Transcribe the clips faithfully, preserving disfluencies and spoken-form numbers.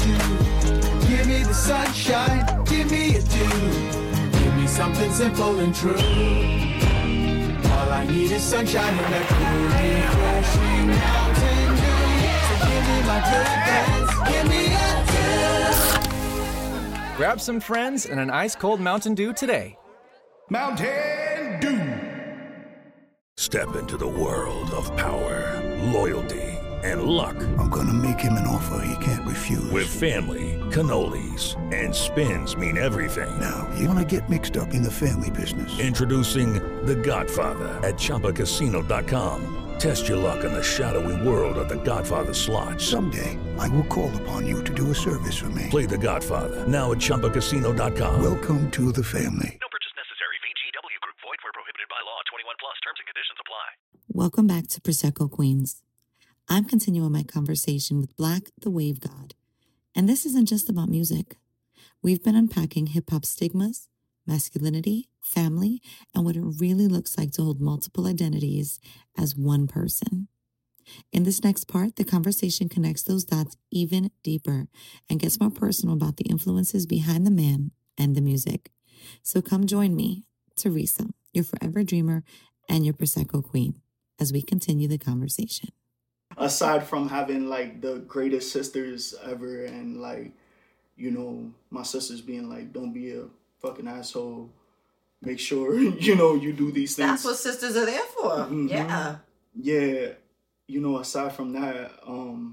two. Give me the sunshine, give me a two. Give me something simple and true. All I need is sunshine and a cool, refreshing Mountain Dew. So give me my good friends, give me a two. Grab some friends and an ice-cold Mountain Dew today. Mountain Dew. Step into the world of power, loyalty, and luck. I'm gonna make him an offer he can't refuse. With family, cannolis, and spins mean everything. Now, you wanna get mixed up in the family business. Introducing The Godfather at Chumba Casino dot com. Test your luck in the shadowy world of The Godfather slot. Someday, I will call upon you to do a service for me. Play The Godfather now at Chumba Casino dot com. Welcome to the family. No purchase necessary. V G W Group. Void where prohibited by law. twenty-one plus. Terms and conditions apply. Welcome back to Prosecco Queens. I'm continuing my conversation with Black the Wave God. And this isn't just about music. We've been unpacking hip-hop stigmas, masculinity, family, and what it really looks like to hold multiple identities as one person. In this next part, the conversation connects those dots even deeper and gets more personal about the influences behind the man and the music. So come join me, Teresa, your forever dreamer and your Prosecco queen, as we continue the conversation. Aside from having like the greatest sisters ever and like, you know, my sisters being like, don't be a fucking asshole. Make sure, you know, you do these things. That's what sisters are there for. Mm-hmm. Yeah. Yeah. You know, aside from that, um,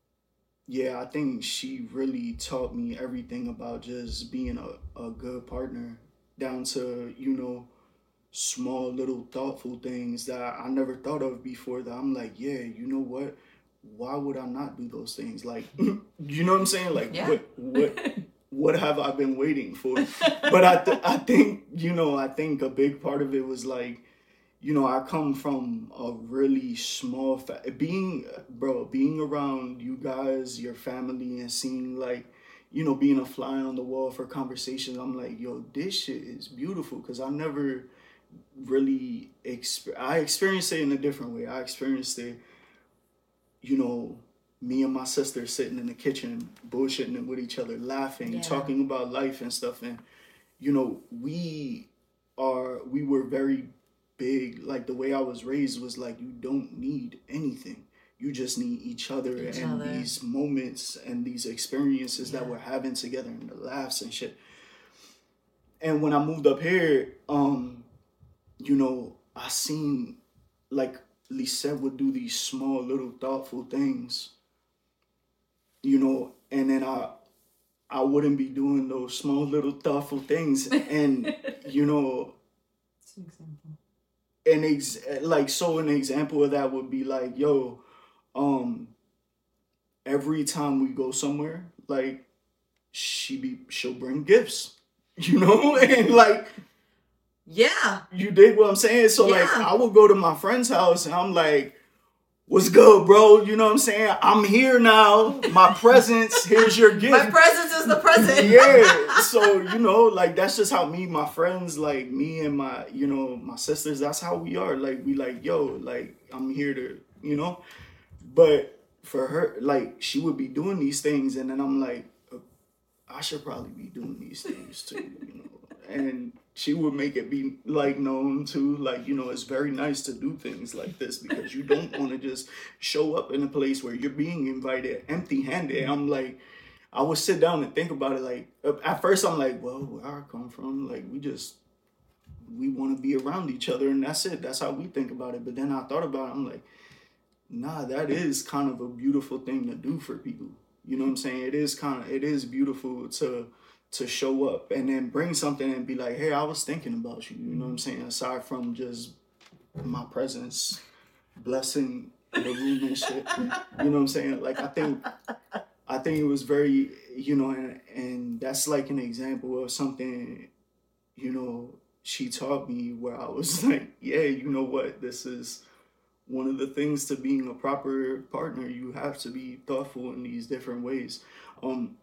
yeah, I think she really taught me everything about just being a, a good partner, down to, you know, small little thoughtful things that I never thought of before, that I'm like, yeah, you know what? Why would I not do those things? Like, you know what I'm saying? Like, yeah. what, what, what have I been waiting for? But I, th- I think, you know, I think a big part of it was like, you know, I come from a really small, fa- being, bro, being around you guys, your family, and seeing like, you know, being a fly on the wall for conversations. I'm like, yo, this shit is beautiful, because I never really exp- I experienced it in a different way. I experienced it, you know, me and my sister sitting in the kitchen bullshitting with each other, laughing, yeah. talking about life and stuff. And you know, we are we were very big, like the way I was raised was like, you don't need anything, you just need each other each and other. These moments and these experiences yeah. that we're having together, and the laughs and shit. And when I moved up here, um you know, I seen like Lisette would do these small little thoughtful things, you know, and then I I wouldn't be doing those small little thoughtful things. And, you know, it's an example. An ex- like, so an example of that would be like, yo, um, every time we go somewhere, like, she be, she'll bring gifts, you know, and like, yeah. You dig what I'm saying? So, yeah. like, I would go to my friend's house and I'm like, what's good, bro? You know what I'm saying? I'm here now. My presence, here's your gift. My presence is the present. Yeah. So, you know, like, that's just how me, my friends, like, me and my, you know, my sisters, that's how we are. Like, we like, yo, like, I'm here to, you know? But for her, like, she would be doing these things, and then I'm like, I should probably be doing these things too, you know? And she would make it be like known too, like, you know, it's very nice to do things like this, because you don't want to just show up in a place where you're being invited empty handed. I'm like, I would sit down and think about it. Like, at first I'm like, well, where I come from, like, we just, we want to be around each other, and that's it. That's how we think about it. But then I thought about it. I'm like, nah, that is kind of a beautiful thing to do for people. You know what I'm saying? It is kind of, it is beautiful to, to show up and then bring something and be like, hey, I was thinking about you. You know what I'm saying? Aside from just my presence, blessing the room and shit. You know what I'm saying? Like, I think, I think it was very, you know, and, and that's like an example of something, you know, she taught me where I was like, yeah, you know what? This is one of the things to being a proper partner. You have to be thoughtful in these different ways. Um,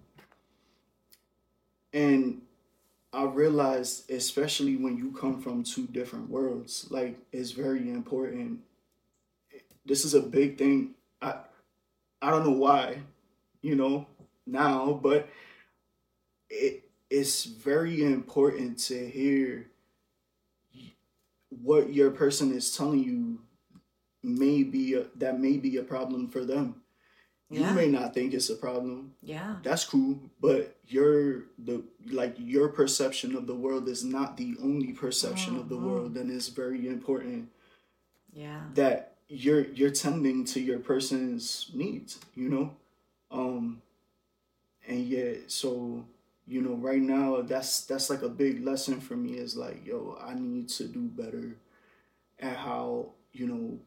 and I realized, especially when you come from two different worlds, like, it's very important. This is a big thing. I, I don't know why, you know, now, but it it's very important to hear what your person is telling you may be a, that may be a problem for them. Yeah. You may not think it's a problem. Yeah. That's cool, but your the like your perception of the world is not the only perception mm-hmm. of the world, and it's very important. Yeah. That you're you're tending to your person's needs, you know? Um and yeah, so you know, right now that's that's like a big lesson for me is like, yo, I need to do better at how, you know,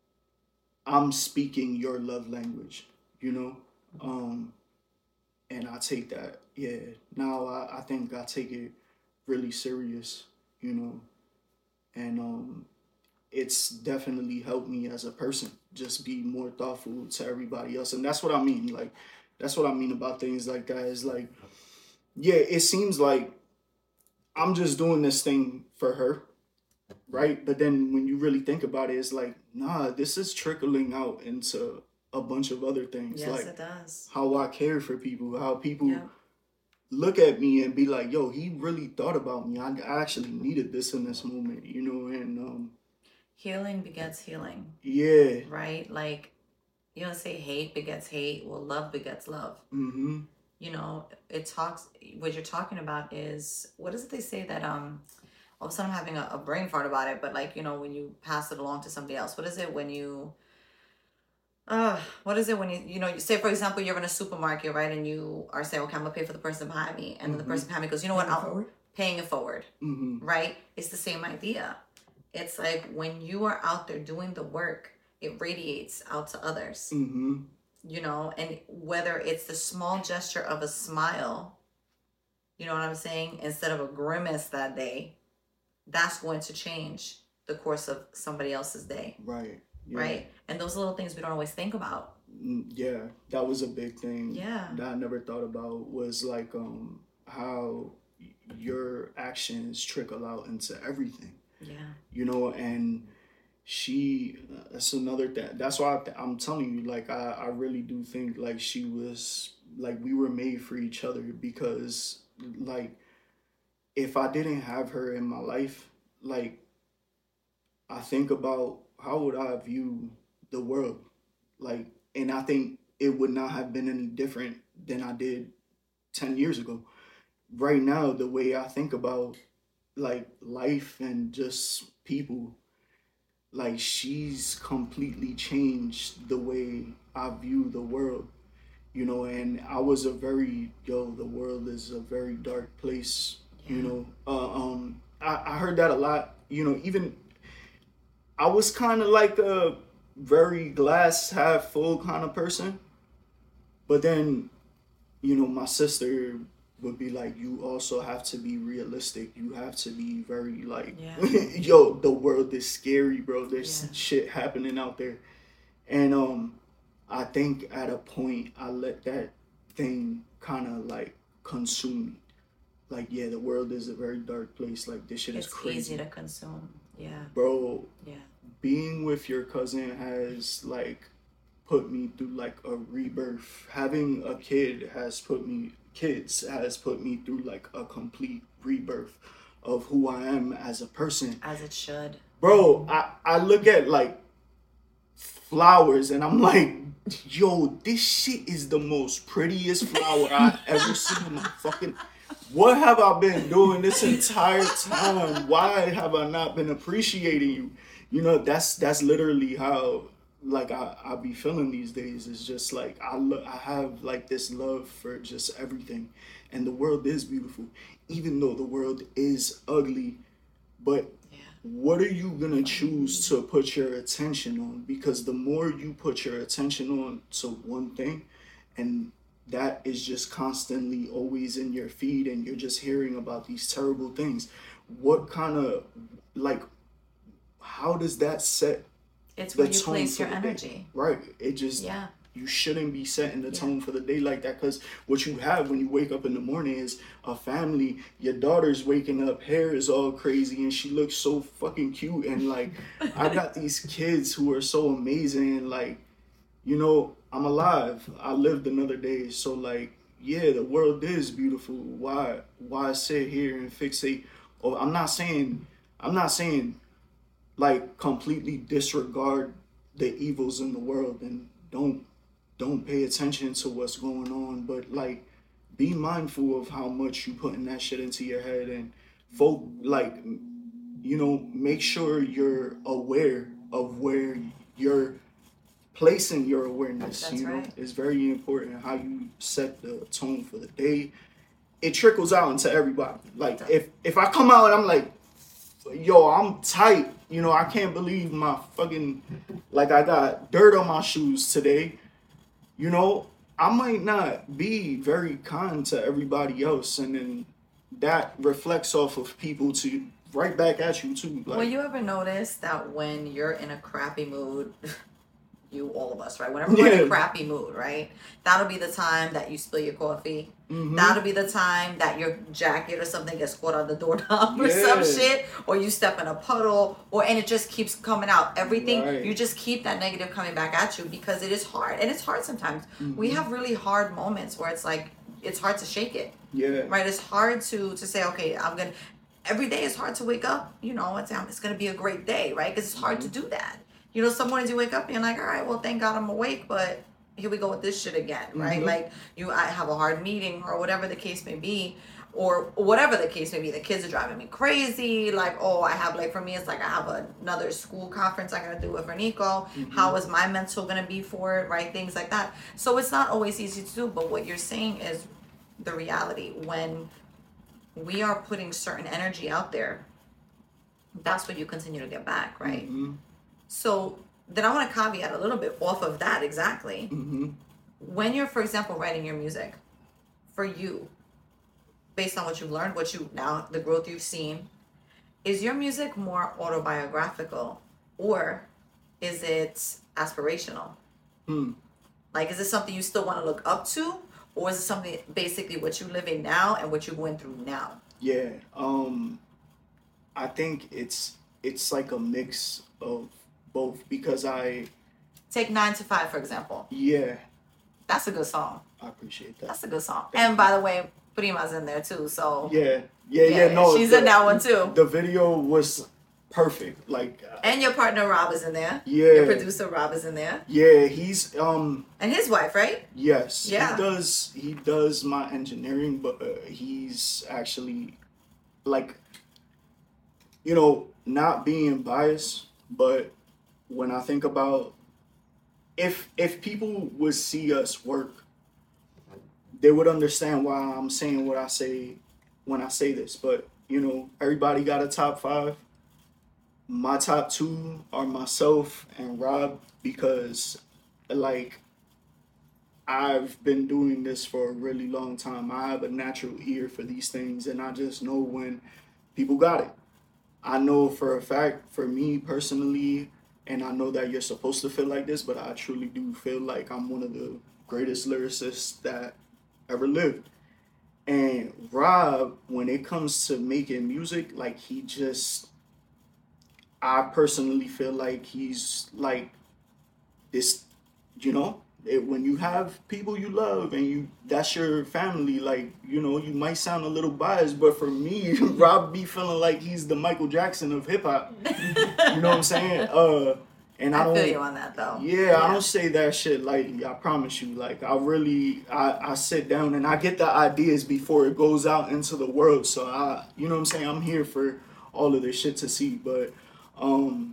I'm speaking your love language, you know? Um, and I take that, yeah. Now I, I think I take it really serious, you know? And um, it's definitely helped me as a person, just be more thoughtful to everybody else. And that's what I mean. Like, that's what I mean about things like that is like, yeah, it seems like I'm just doing this thing for her. Right? But then when you really think about it, it's like, nah, this is trickling out into a bunch of other things. Yes, like it does. How I care for people, how people Yeah. look at me and be like, yo, he really thought about me. I, I actually needed this in this moment, you know? And um, healing begets healing. Yeah. Right? Like, you don't say hate begets hate. Well, love begets love. Mm-hmm. You know, it talks, what you're talking about is, what is it they say that, um, all of a sudden I'm having a, a brain fart about it, but like, you know, when you pass it along to somebody else, what is it when you, uh, what is it when you, you know, you say, for example, you're in a supermarket, right? And you are saying, okay, I'm gonna pay for the person behind me. And then the person behind me goes, you know what, I'm paying it forward, mm-hmm. right? It's the same idea. It's like when you are out there doing the work, it radiates out to others, mm-hmm. you know, and whether it's the small gesture of a smile, you know what I'm saying? Instead of a grimace that day, that's going to change the course of somebody else's day. Right. Yeah. Right. And those little things we don't always think about. Yeah, that was a big thing. Yeah. That I never thought about was like um how your actions trickle out into everything. Yeah. You know, and she, that's another thing. That's why I, I'm telling you, like, I, I really do think like she was, like, we were made for each other because like, if I didn't have her in my life, like, I think about how would I view the world, like, and I think it would not have been any different than I did ten years ago. Right now, the way I think about, like, life and just people, like, she's completely changed the way I view the world, you know, and I was a very, yo, the world is a very dark place. You know, uh, um, I, I heard that a lot, you know, even I was kind of like a very glass half full kind of person. But then, you know, my sister would be like, you also have to be realistic. You have to be very like, yeah. yo, the world is scary, bro. There's Yeah. shit happening out there. And um, I think at a point I let that thing kind of like consume me. Like, yeah, the world is a very dark place. Like, this shit it's is crazy. It's easy to consume. Yeah. Bro, yeah. Being with your cousin has, like, put me through, like, a rebirth. Having a kid has put me, kids has put me through, like, a complete rebirth of who I am as a person. As it should. Bro, I, I look at, like, flowers and I'm like, yo, this shit is the most prettiest flower I've ever seen in my fucking... What have I been doing this entire time? Why have I not been appreciating you? You know, that's that's literally how, like, I, I be feeling these days. It's just like, I, lo- I have, like, this love for just everything. And the world is beautiful, even though the world is ugly. But yeah. What are you going to choose to put your attention on? Because the more you put your attention on to one thing, and that is just constantly always in your feed and you're just hearing about these terrible things, what kind of, like, how does that set it's the where you tone place for your the energy day? Right. It just, yeah. You shouldn't be setting the yeah. tone for the day like that, because what you have when you wake up in the morning is a family. Your daughter's waking up, hair is all crazy and she looks so fucking cute, and like I got these kids who are so amazing, and like, you know, I'm alive. I lived another day. So like, yeah, the world is beautiful. Why why sit here and fixate? Oh, I'm not saying I'm not saying like completely disregard the evils in the world and don't don't pay attention to what's going on, but like be mindful of how much you putting that shit into your head, and folk like, you know, make sure you're aware of where you're placing your awareness. That's you know, right. it's very important how you set the tone for the day. It trickles out into everybody. Like if if I come out and I'm like, yo, I'm tight, you know, I can't believe my fucking, like I got dirt on my shoes today, you know, I might not be very kind to everybody else, and then that reflects off of people to right back at you too. Like, Will you ever notice that when you're in a crappy mood, you, all of us, right? Whenever we're in Yeah. a crappy mood, right? That'll be the time that you spill your coffee. Mhm. That'll be the time that your jacket or something gets caught on the doorknob or Yeah. some shit, or you step in a puddle, or and it just keeps coming out. Everything, Right. you just keep that negative coming back at you because it is hard, and it's hard sometimes. We have really hard moments where it's like it's hard to shake it. yeah, Right, it's hard to to say, okay, I'm gonna. Every day is hard to wake up, you know, and say it's gonna be a great day, right? Because it's hard to do that. You know, some mornings you wake up and you're like, all right, well, thank God I'm awake, but here we go with this shit again, right? Mhm. Like you, I have a hard meeting or whatever the case may be, or whatever the case may be. The kids are driving me crazy. Like, oh, I have like for me, it's like I have another school conference I gotta do with Nico. How is my mental gonna be for it, right? Things like that. So it's not always easy to do, but what you're saying is the reality. When we are putting certain energy out there, that's what you continue to get back, right? Mhm. So then I want to caveat a little bit off of that exactly. Mhm. When you're, for example, writing your music, for you, based on what you've learned, what you now, the growth you've seen, is your music more autobiographical or is it aspirational? Hmm. Like, is it something you still want to look up to, or is it something basically what you're living now and what you're going through now? Yeah, um, I think it's it's like a mix of both, because I Take Nine to Five, for example. yeah, That's a good song. I appreciate that. That's a good song. And by the way, Prima's in there too, so Yeah, yeah, yeah. No, she's the, in that one too. The video was perfect. Like, uh, And your partner Rob is in there. Yeah. Your producer Rob is in there. yeah, he's um, And his wife, right? yes, Yeah. he does. He does my engineering, but uh, he's actually like, you know, not being biased, but when I think about if if people would see us work, they would understand why I'm saying what I say when I say this. But you know, everybody got a top five. My top two are myself and Rob, because like I've been doing this for a really long time. I have a natural ear for these things, and I just know when people got it. I know for a fact, for me personally, and I know that you're supposed to feel like this, but I truly do feel like I'm one of the greatest lyricists that ever lived. And Rob, when it comes to making music, like he just, I personally feel like he's like this, you know, it, when you have people you love and you, that's your family, like, you know, you might sound a little biased, but for me, Rob be feeling like he's the Michael Jackson of hip hop. You know what I'm saying? Uh, and I, I don't, feel you on that though. yeah, I don't say that shit lightly. I promise you. Like, I really, I, I sit down and I get the ideas before it goes out into the world. So I, you know what I'm saying? I'm here for all of this shit to see. But, um,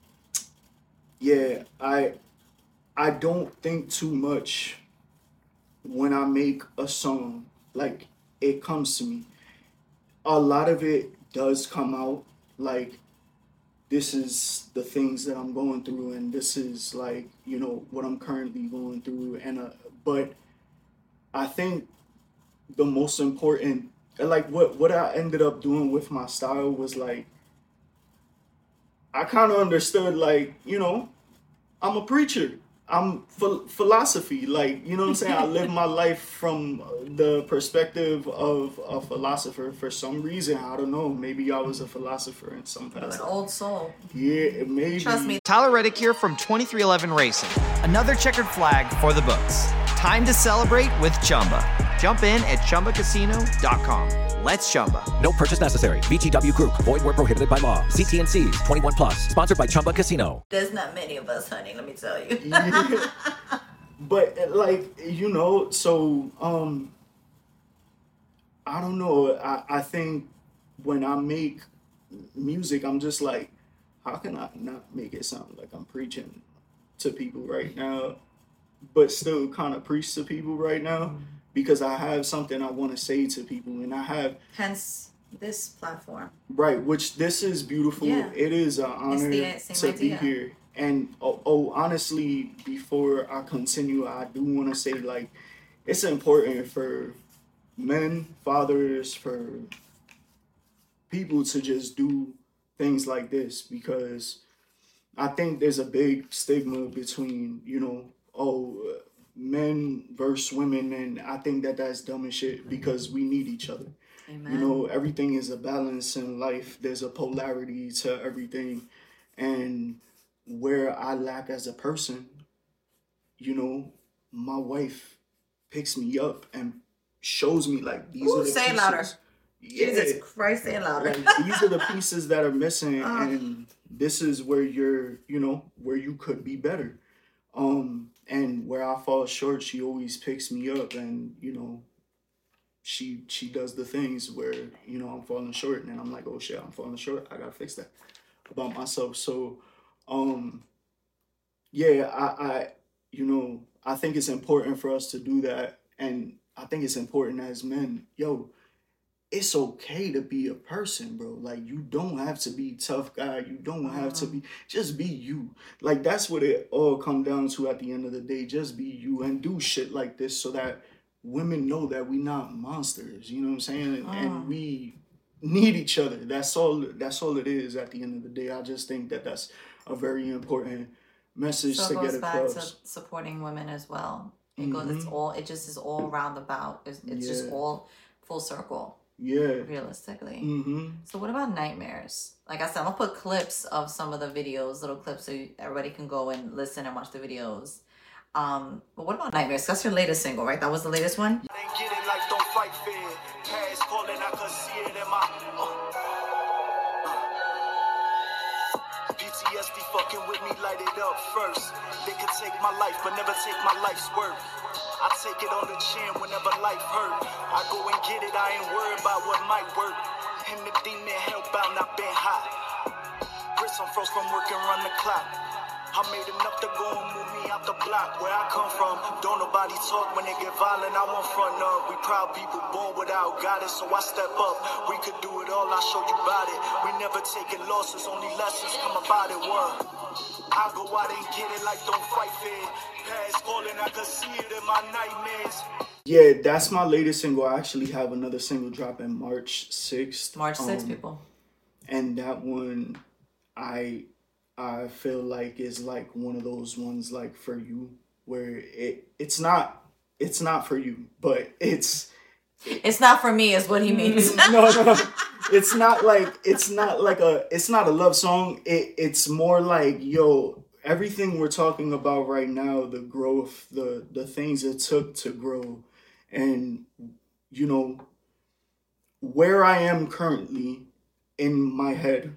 yeah, I, I don't think too much when I make a song. Like, it comes to me. A lot of it does come out like, this is the things that I'm going through, and this is like, you know, what I'm currently going through. And uh, but I think the most important, like what what I ended up doing with my style was like, I kind of understood, like, you know, I'm a preacher. I'm ph- philosophy, like, you know what I'm saying? I live my life from the perspective of a philosopher for some reason. I don't know. Maybe I was a philosopher in some You're past. an old soul. Yeah, maybe. Trust me. Tyler Reddick here from twenty-three eleven Racing. Another checkered flag for the books. Time to celebrate with Chumba. Jump in at chumba casino dot com. Let's chumba. No purchase necessary. V G W Group. Void where prohibited by law. See T and C's. twenty-one plus. Sponsored by Chumba Casino. There's not many of us, honey. Let me tell you. Yeah. But like, you know, so um, I don't know. I I think when I make music, I'm just like, how can I not make it sound like I'm preaching to people right now, but still kind of preach to people right now, because I have something I want to say to people, and I have hence this platform, right, which this is beautiful. Yeah. It is an honor the, to idea. be here. And oh, oh, honestly, before I continue, I do want to say, like, it's important for men, fathers, for people to just do things like this, because I think there's a big stigma between, you know, oh, men versus women, and I think that that's dumb as shit, because we need each other. Amen. You know, everything is a balance in life. There's a polarity to everything, and where I lack as a person, you know, my wife picks me up and shows me, like, these Ooh, are the say pieces. louder. Yeah. Jesus Christ, say louder. Like, these are the pieces that are missing, uh. and this is where you're, you know, where you could be better. Um, and where I fall short, she always picks me up, and, you know, she she does the things where, you know, I'm falling short, and I'm like, oh shit, I'm falling short. I gotta fix that about myself. So, um, yeah, I, I, you know, I think it's important for us to do that, and I think it's important as men, yo, it's okay to be a person, bro. Like, you don't have to be tough guy. You don't have to be, just be you. Like, that's what it all comes down to at the end of the day. Just be you and do shit like this so that women know that we not monsters. You know what I'm saying? And, and we need each other. That's all, that's all it is at the end of the day. I just think that that's a very important message so to get across. So it goes back to supporting women as well. It mm-hmm. goes, it's all, it just is all roundabout. It's, it's yeah. just all full circle. Yeah. Realistically. Mm-hmm. So what about nightmares? Like I said, I'm gonna put clips of some of the videos, little clips, so everybody can go and listen and watch the videos. Um, but what about nightmares? That's your latest single, right? That was the latest one? Get it like don't fight fear. Paris calling, I could see it in my P T S D fucking with me, light it up first. They can take my life, but never take my life's worth. I take it on the chin whenever life hurt. I go and get it, I ain't worried about what might work. And the demon hell bound, I've been hot. Wrist on froze from working run the clock. I made enough to go and move me out the block where I come from. Don't nobody talk when they get violent, I won't front up. We proud people born without guidance, so I step up. We could do it all, I showed you about it. We never taking losses, only lessons come about it. What? I go out and get it like don't fight fair. Past calling, I could see it in my nightmares. Yeah, that's my latest single. I actually have another single dropping March sixth. March sixth, um, people. And that one, I I feel like is like one of those ones like for you, where it it's not it's not for you, but it's it's not for me is what he means. no, no, it's not like it's not like a it's not a love song. It it's more like, yo, everything we're talking about right now, the growth, the the things it took to grow, and you know where I am currently in my head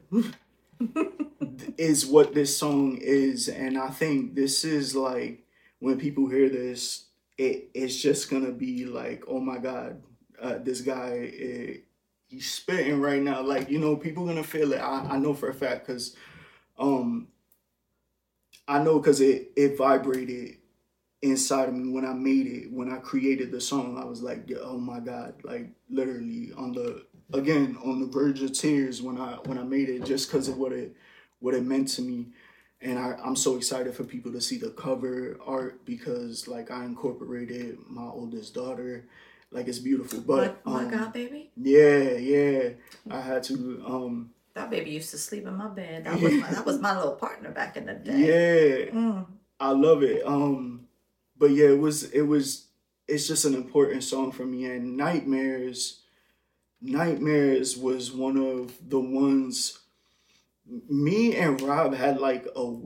is what this song is. And I think this is like, when people hear this, it it's just gonna be like, oh my God, uh, this guy, it, he's spitting right now. Like, you know, people gonna feel it. I, I know for a fact, because um, I know because it, it vibrated inside of me when I made it, when I created the song. I was like, oh my God, like literally on the, again, on the verge of tears when I when I made it, just because of what it what it meant to me. And I, I'm so excited for people to see the cover art, because like I incorporated my oldest daughter. Like, it's beautiful. But my, my um, God, baby. Yeah, yeah. I had to um that baby used to sleep in my bed. That was my, that was my little partner back in the day. Yeah. Mm. I love it. Um but yeah, it was it was it's just an important song for me. And Nightmares Nightmares was one of the ones. Me and Rob had like a week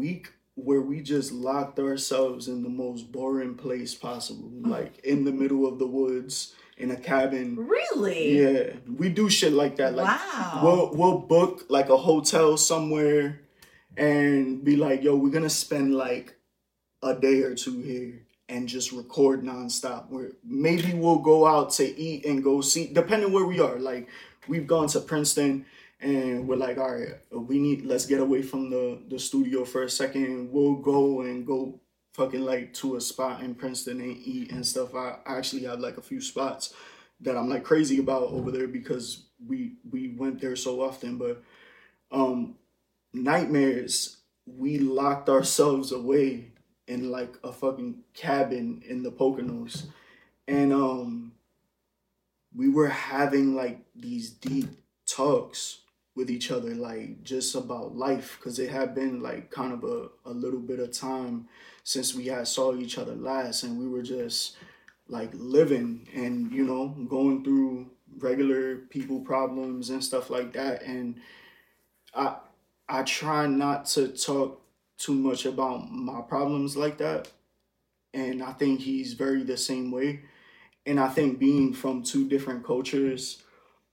where we just locked ourselves in the most boring place possible, like in the middle of the woods in a cabin. Really? Yeah, we do shit like that. Like, wow. We'll we'll book like a hotel somewhere, and be like, yo, we're gonna spend like a day or two here and just record nonstop. Where maybe we'll go out to eat and go see, depending where we are. Like, we've gone to Princeton. And we're like, all right, we need, let's get away from the, the studio for a second. We'll go and go fucking like to a spot in Princeton and eat and stuff. I, I actually have like a few spots that I'm like crazy about over there because we we went there so often. But um, Nightmares, we locked ourselves away in like a fucking cabin in the Poconos. And um, we were having like these deep talks with each other, like just about life, because it had been like kind of a, a little bit of time since we had saw each other last, and we were just like living and, you know, going through regular people problems and stuff like that. And I I try not to talk too much about my problems like that, and I think he's very the same way. And I think being from two different cultures,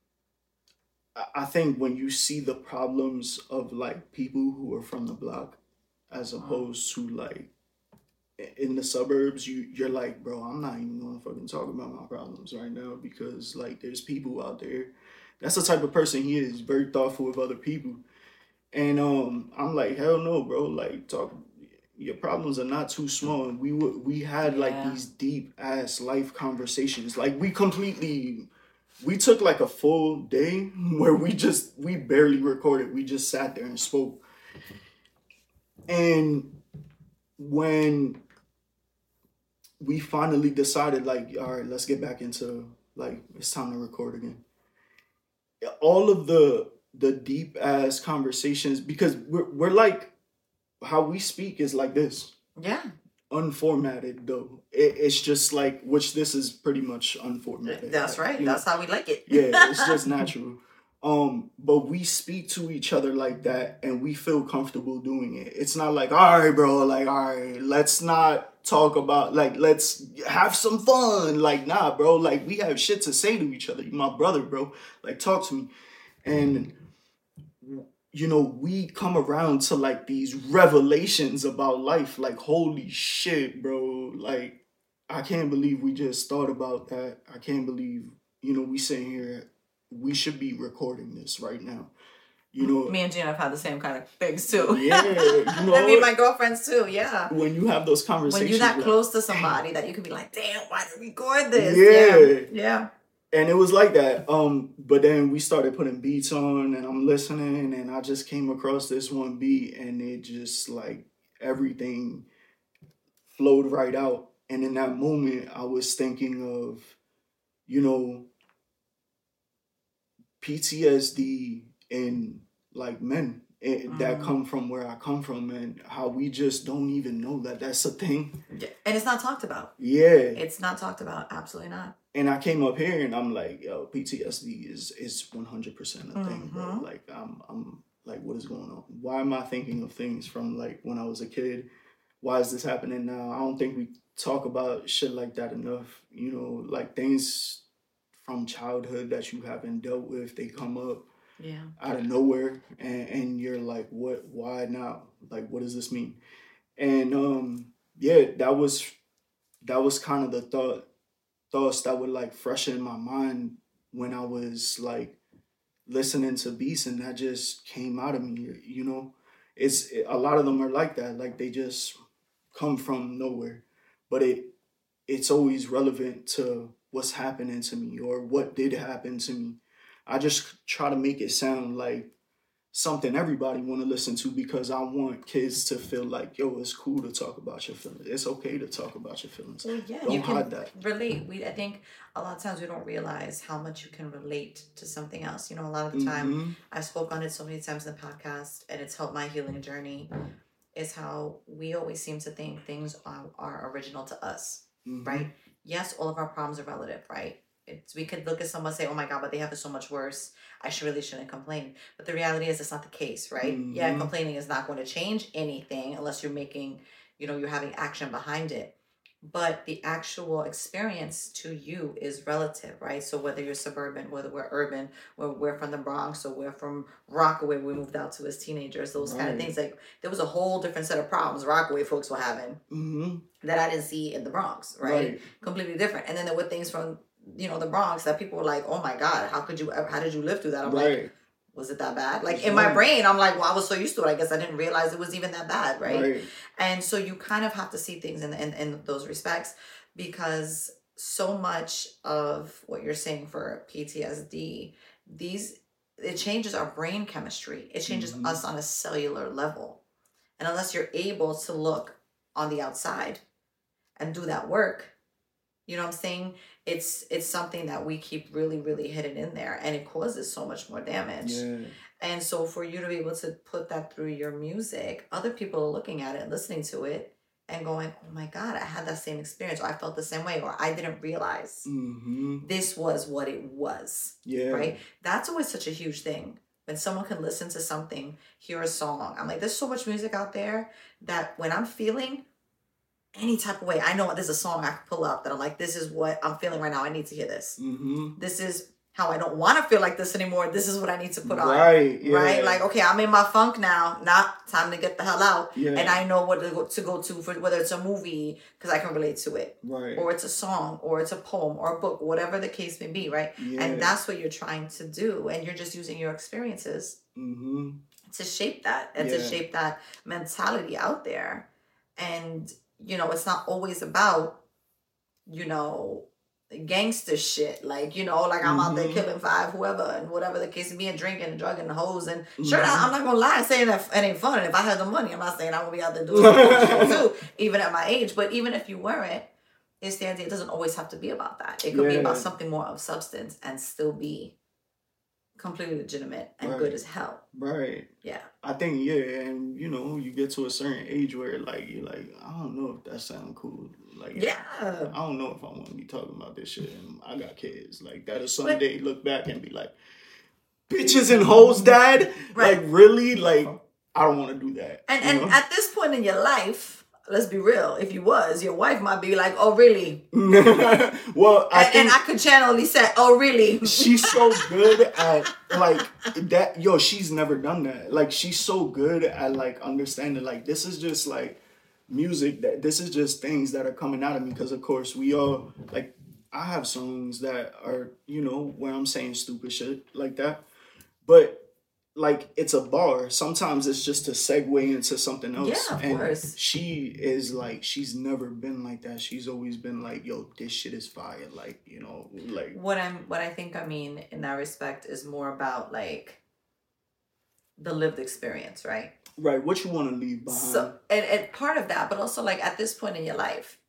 I think when you see the problems of like people who are from the block as opposed to like in the suburbs, you, you're like, bro, I'm not even gonna fucking talk about my problems right now because like there's people out there. That's the type of person he is, very thoughtful of other people. And um, I'm like, hell no, bro. Like, talk, your problems are not too small. And we would, we had like Yeah. these deep ass life conversations. Like we completely, we took like a full day where we just, we barely recorded. We just sat there and spoke. And when we finally decided like, all right, let's get back into like, it's time to record again. All of the, the deep ass conversations, because we're, we're like, how we speak is like this. Yeah. Unformatted though. It, it's just like, which this is pretty much unformatted. That's right. You That's know? how we like it. Yeah, it's just natural. Um, but we speak to each other like that and we feel comfortable doing it. It's not like, all right, bro, like, all right, let's not talk about, like, let's have some fun. Like, nah, bro, like, we have shit to say to each other. You're my brother, bro. Like, talk to me. And, you know, we come around to, like, these revelations about life. Like, holy shit, bro. Like, I can't believe we just thought about that. I can't believe, you know, we sitting here. We should be recording this right now. You know, me and Gina have had the same kind of things too. Yeah, you know, I mean, my girlfriends too. Yeah. When you have those conversations, when you're that like, close to somebody that you could be like, "Damn, why did we record this?" Yeah, yeah, yeah. And it was like that. Um, but then we started putting beats on, and I'm listening, and I just came across this one beat, and it just like everything flowed right out. And in that moment, I was thinking of, you know, P T S D and like men it, mm. that come from where I come from, and how we just don't even know that that's a thing. And it's not talked about. Yeah. It's not talked about. Absolutely not. And I came up here and I'm like, yo, P T S D is is one hundred percent a thing, mm-hmm. bro. Like, I'm, I'm like, what is going on? Why am I thinking of things from like when I was a kid? Why is this happening now? I don't think we talk about shit like that enough. You know, like things from childhood that you haven't dealt with, they come up yeah. out of nowhere, and, and you're like, what, why now? Like, what does this mean? And um, yeah, that was that was kind of the thought thoughts that would like freshen my mind when I was like listening to beats, and that just came out of me. You know, it's it, a lot of them are like that, like they just come from nowhere, but it it's always relevant to what's happening to me or what did happen to me. I just try to make it sound like something everybody want to listen to, because I want kids to feel like, yo, it's cool to talk about your feelings. It's okay to talk about your feelings. Well, yeah, don't you can hide that. Relate. We, I think a lot of times we don't realize how much you can relate to something else. You know, a lot of the time, mm-hmm. I spoke on it so many times in the podcast, and it's helped my healing journey, is how we always seem to think things are, are original to us, mm-hmm. right? Yes, all of our problems are relative, right? It's, we could look at someone and say, oh my God, but they have it so much worse. I should really shouldn't complain. But the reality is it's not the case, right? Mm-hmm. Yeah, complaining is not going to change anything unless you're making, you know, you're having action behind it. But the actual experience to you is relative, right? So whether you're suburban, whether we're urban, whether we're from the Bronx, or we're from Rockaway, we moved out to as teenagers, those right. kind of things. Like there was a whole different set of problems Rockaway folks were having mm-hmm. that I didn't see in the Bronx, right? right? Completely different. And then there were things from, you know, the Bronx that people were like, oh my God, how could you ever, how did you live through that? I'm right. like, was it that bad? Like in my brain, I'm like, well, I was so used to it. I guess I didn't realize it was even that bad, right? right. And so you kind of have to see things in, in, in those respects, because so much of what you're saying for P T S D, these, it changes our brain chemistry. It changes mm-hmm. us on a cellular level. And unless you're able to look on the outside and do that work, you know what I'm saying? It's it's something that we keep really, really hidden in there, and it causes so much more damage. Yeah. And so for you to be able to put that through your music, other people are looking at it and listening to it and going, oh my God, I had that same experience, or I felt the same way, or I didn't realize mm-hmm. this was what it was. Yeah. Right? That's always such a huge thing. When someone can listen to something, hear a song. I'm like, there's so much music out there that when I'm feeling any type of way, I know there's a song I can pull up that I'm like, this is what I'm feeling right now. I need to hear this. Mm-hmm. This is how I don't want to feel like this anymore. This is what I need to put on. Right. Yeah. Right. Like, okay, I'm in my funk now. Not time to get the hell out. Yeah. And I know what to go to, go to for whether it's a movie, because I can relate to it. Right. Or it's a song, or it's a poem, or a book, whatever the case may be. Right. Yeah. And that's what you're trying to do. And you're just using your experiences mm-hmm. to shape that and yeah. to shape that mentality out there. And you know, it's not always about, you know, gangster shit. Like, you know, like I'm mm-hmm. out there killing five, whoever, and whatever the case may be, and drinking and drugging and hoes. And mm-hmm. sure, I'm not going to lie, saying that it ain't fun. And if I had the money, I'm not saying I'm going to be out there doing what too, even at my age. But even if you weren't, it's the idea. It doesn't always have to be about that. It could yeah. be about something more of substance and still be completely legitimate and right. good as hell. Right. Yeah. I think, yeah, and you know, you get to a certain age where like you're like, I don't know if that sounds cool. Like yeah. I don't know if I want to be talking about this shit, and I got kids. Like that'll someday but, look back and be like, bitches and hoes, dad? Right. Like really? Like I don't want to do that. And and know? At this point in your life, let's be real. If you was, your wife might be like, "Oh, really?" well, I and, think and I could channel say, "Oh, really?" She's so good at like that. Yo, she's never done that. Like she's so good at like understanding. Like this is just like music. That this is just things that are coming out of me. Because of course we all like. I have songs that are, you know, where I'm saying stupid shit like that, but. Like, it's a bar. Sometimes it's just to segue into something else. Yeah, of and course. She is like, she's never been like that. She's always been like, yo, this shit is fire. Like, you know, like. What I'm, what I think I mean in that respect is more about, like, the lived experience, right? Right. What you want to leave behind. So, and, and part of that, but also, like, at this point in your life,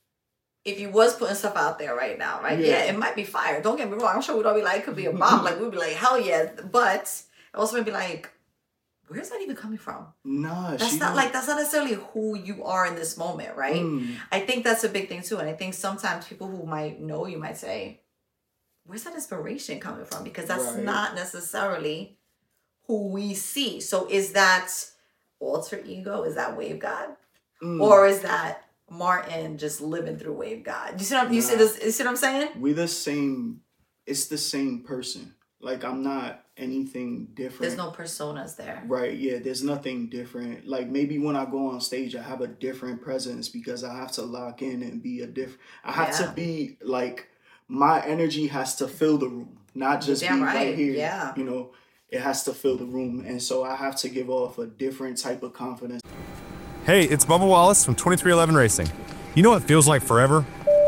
if you was putting stuff out there right now, right? Yeah, yeah it might be fire. Don't get me wrong. I'm sure we'd all be like, it could be a bomb. Like, we'd be like, hell yeah. But also maybe like, where's that even coming from? Nah, that's not like that's not necessarily who you are in this moment, right? Mm. I think that's a big thing too, and I think sometimes people who might know you might say, "Where's that inspiration coming from?" Because that's right. not necessarily who we see. So is that alter ego? Is that Wave God, mm. or is that Martin just living through Wave God? You see what I'm, you nah. see this? You see what I'm saying? We the same. It's the same person. Like I'm not anything different. There's no personas there. Right, yeah, there's nothing different. Like maybe when I go on stage, I have a different presence because I have to lock in and be a different, I have yeah. to be like, my energy has to fill the room, not just Damn be right. right here. Yeah. You know, it has to fill the room. And so I have to give off a different type of confidence. Hey, it's Bubba Wallace from twenty-three eleven Racing. You know what feels like forever?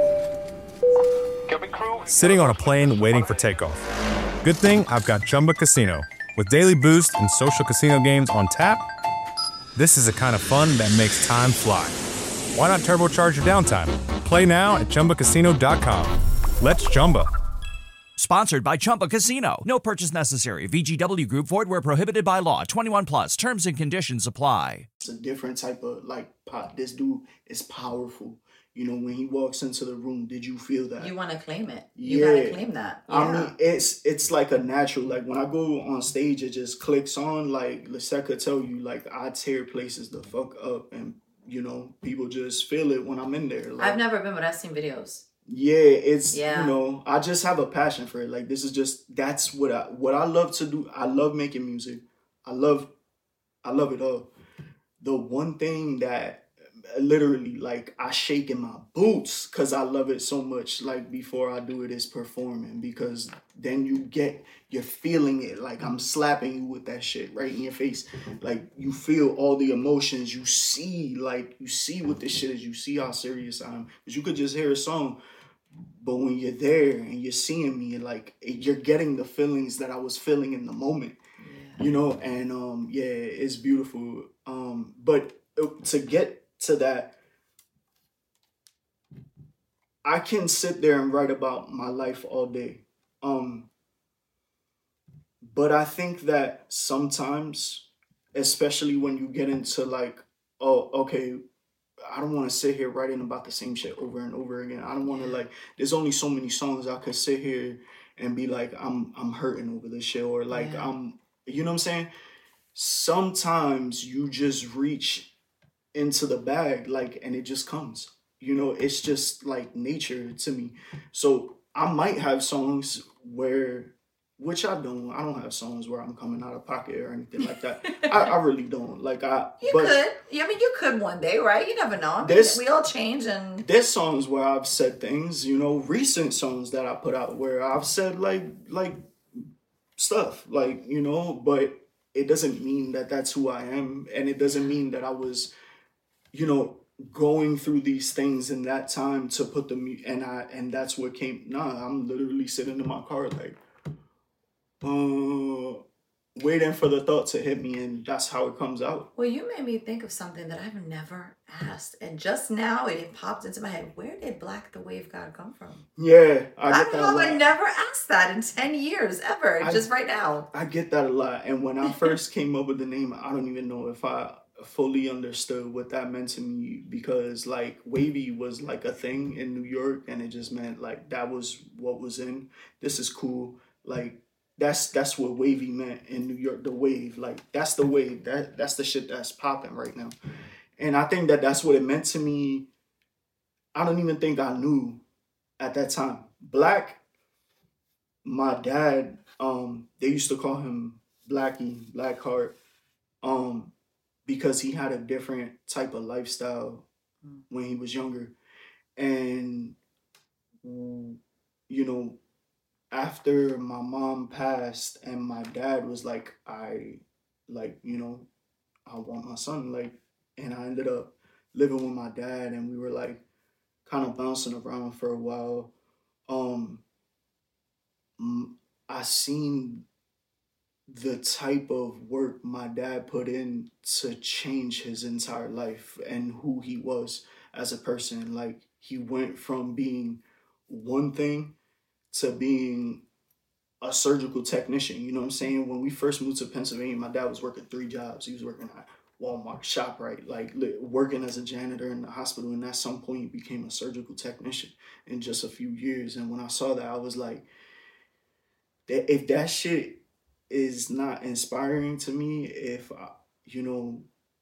Sitting on a plane waiting for takeoff. Good thing I've got Chumba Casino. With daily boost and social casino games on tap, this is the kind of fun that makes time fly. Why not turbocharge your downtime? Play now at Chumba Casino dot com. Let's Chumba. Sponsored by Chumba Casino. No purchase necessary. V G W Group. Void where prohibited by law. twenty-one plus. Terms and conditions apply. It's a different type of, like, pop. This dude is powerful. You know, when he walks into the room, did you feel that? You want to claim it. You yeah. gotta claim that. Yeah. I mean, it's it's like a natural. Like when I go on stage, it just clicks on. Like Lisette could tell you, like I tear places the fuck up, and you know, people just feel it when I'm in there. Like, I've never been, but I've seen videos. Yeah, it's yeah. you know, I just have a passion for it. Like this is just that's what I what I love to do. I love making music. I love I love it all. The one thing that literally like I shake in my boots because I love it so much, like before I do it, is performing, because then you get you're feeling it, like I'm slapping you with that shit right in your face. Like you feel all the emotions, you see like you see what this shit is, you see how serious I am. Because you could just hear a song, but when you're there and you're seeing me, like you're getting the feelings that I was feeling in the moment. Yeah. You know, and um yeah, it's beautiful. Um but to get to that, I can sit there and write about my life all day. Um, but I think that sometimes, especially when you get into like, oh, okay, I don't want to sit here writing about the same shit over and over again. I don't want to like, there's only so many songs I could sit here and be like, I'm I'm hurting over this shit, or like, yeah. I'm, you know what I'm saying? Sometimes you just reach into the bag, like, and it just comes, you know, it's just like nature to me. So I might have songs where, which I don't, I don't have songs where I'm coming out of pocket or anything like that. I, I really don't. Like I, you but could, yeah, I mean, you could one day, right? You never know. I mean, this, we all change, and there's songs where I've said things, you know, recent songs that I put out where I've said like, like stuff, like, you know, but it doesn't mean that that's who I am. And it doesn't mean that I was, you know, going through these things in that time to put them, and I, and that's what came. Nah, I'm literally sitting in my car like, uh, waiting for the thought to hit me, and that's how it comes out. Well, you made me think of something that I've never asked, and just now it popped into my head. Where did Black the Wave God come from? Yeah, I I get that a probably lot. never asked that in ten years ever. I, just right now. I get that a lot, and when I first came up with the name, I don't even know if I fully understood what that meant to me, because like wavy was like a thing in New York, and it just meant like that was what was in. This is cool. Like that's that's what wavy meant in New York. The wave, like that's the wave. That that's the shit that's popping right now. And I think that that's what it meant to me. I don't even think I knew at that time. Black, my dad, um, they used to call him Blackie, Blackheart. Um, because he had a different type of lifestyle when he was younger. And, you know, after my mom passed and my dad was like, I, like, you know, I want my son, like, and I ended up living with my dad, and we were, like, kind of bouncing around for a while. Um, I seen the type of work my dad put in to change his entire life and who he was as a person. Like he went from being one thing to being a surgical technician. You know what I'm saying? When we first moved to Pennsylvania, my dad was working three jobs. He was working at Walmart, ShopRite, like working as a janitor in the hospital. And at some point he became a surgical technician in just a few years. And when I saw that, I was like, if that shit is not inspiring to me, if I, you know,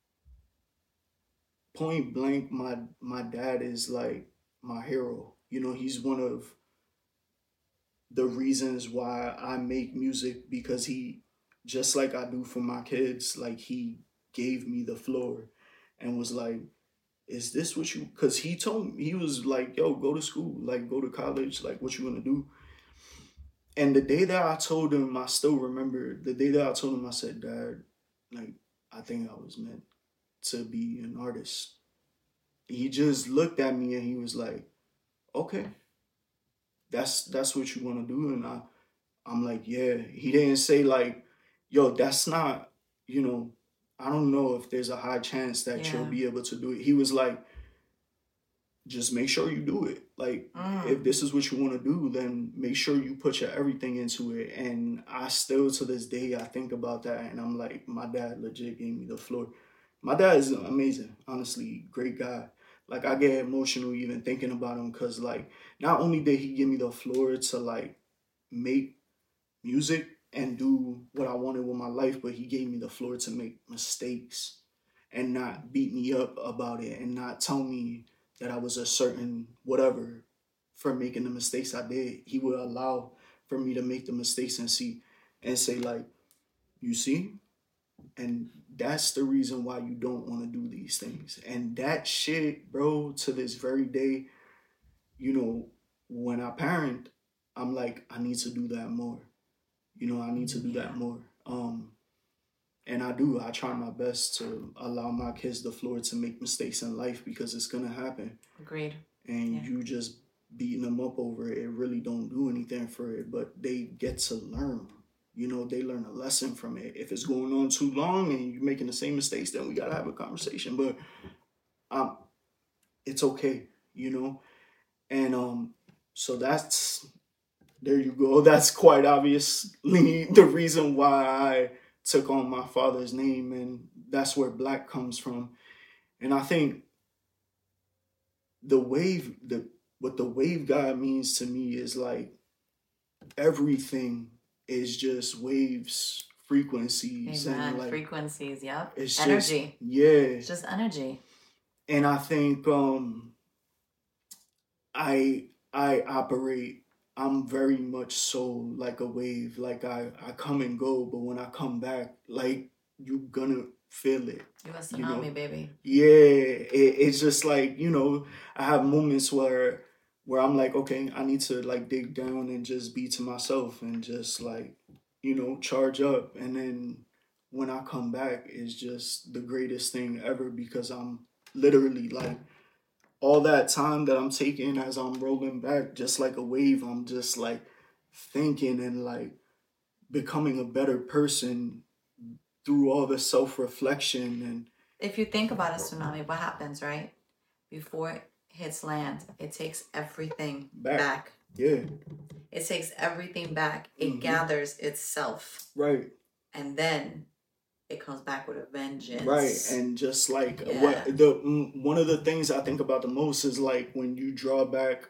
point blank, my my dad is like my hero. You know, he's one of the reasons why I make music, because he, just like I do for my kids, like he gave me the floor and was like, is this what you, because he told me, he was like, yo, go to school, like go to college, like what you gonna do? And the day that I told him, I still remember, the day that I told him, I said, Dad, like, I think I was meant to be an artist. He just looked at me and he was like, okay, that's that's what you want to do? And I, I'm like, yeah. He didn't say like, yo, that's not, you know, I don't know if there's a high chance that yeah. you'll be able to do it. He was like, just make sure you do it. Like, mm. if this is what you want to do, then make sure you put your everything into it. And I still, to this day, I think about that. And I'm like, my dad legit gave me the floor. My dad is amazing, honestly, great guy. like I get emotional even thinking about him because like not only did he give me the floor to like make music and do what I wanted with my life, but he gave me the floor to make mistakes and not beat me up about it and not tell me that I was a certain whatever for making the mistakes I did. He would allow for me to make the mistakes and see and say like, you see? And that's the reason why you don't want to do these things. And that shit, bro, to this very day, you know, when I parent, I'm like, I need to do that more. You know, I need to do yeah. that more. Um, and I do. I try my best to allow my kids the floor to make mistakes in life because it's going to happen. Agreed. And yeah. you just beating them up over it, it really don't do anything for it. But they get to learn. You know, they learn a lesson from it. If it's going on too long and you're making the same mistakes, then we got to have a conversation. But um, it's okay, you know? And um, so that's, there you go. That's quite obviously the reason why I took on my father's name. And that's where Black comes from. And I think the wave, the what the wave God means to me is like everything is just waves, frequencies. Amen. And like, frequencies, yep. It's energy. Just, yeah. It's just energy. And I think um, I I operate, I'm very much so like a wave. Like I, I come and go, but when I come back, like you gonna feel it. You a tsunami, you know? baby. Yeah. It, it's just like, you know, I have moments where where I'm like, okay, I need to like dig down and just be to myself and just like, you know, charge up. And then when I come back, it's just the greatest thing ever because I'm literally like all that time that I'm taking as I'm rolling back, just like a wave, I'm just like thinking and like becoming a better person through all the self-reflection. And if you think about a tsunami, what happens, right? Before it hits land, it takes everything back. back. Yeah. It takes everything back. It mm-hmm. gathers itself. Right. And then it comes back with a vengeance. Right. And just like yeah. what the one of the things I think about the most is like when you draw back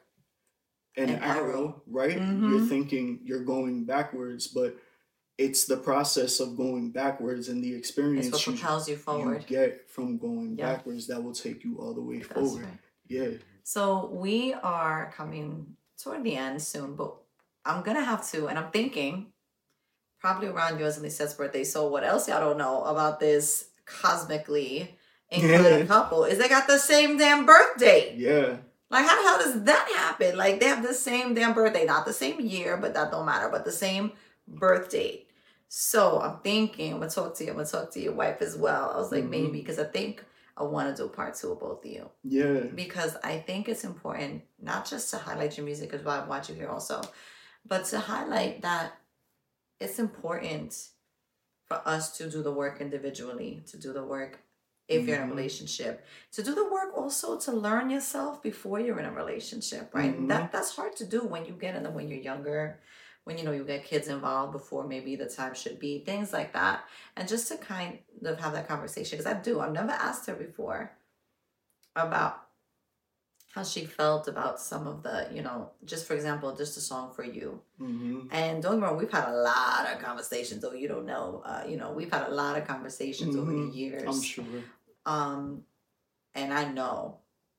an, an arrow, arrow, right? Mm-hmm. You're thinking you're going backwards, but it's the process of going backwards and the experience it's what propels you, you forward. You get from going yeah. backwards that will take you all the way That's forward. Right. Yeah. So we are coming toward the end soon, but I'm going to have to, and I'm thinking probably around yours and Lisette's birthday. So what else y'all don't know about this cosmically included yeah. couple is they got the same damn birthday. Yeah. Like, how the hell does that happen? Like, they have the same damn birthday. Not the same year, but that don't matter. But the same birth date. So I'm thinking, I'm going to talk to you. I'm going to talk to your wife as well. I was like, mm-hmm. maybe, because I think I want to do part two of both of you. Yeah. Because I think it's important, not just to highlight your music, because I watch you here also, but to highlight that it's important for us to do the work individually, to do the work if mm-hmm. you're in a relationship, to do the work also to learn yourself before you're in a relationship, right? Mm-hmm. That That's hard to do when you get in them when you're younger, when, you know, you get kids involved before maybe the time should be, things like that. And just to kind of have that conversation, because I do, I've never asked her before about how she felt about some of the, you know, just for example, just a song For You. Mm-hmm. And don't get me wrong, we've had a lot of conversations, though you don't know, uh, you know, we've had a lot of conversations mm-hmm. over the years. I'm sure. Um, and I know,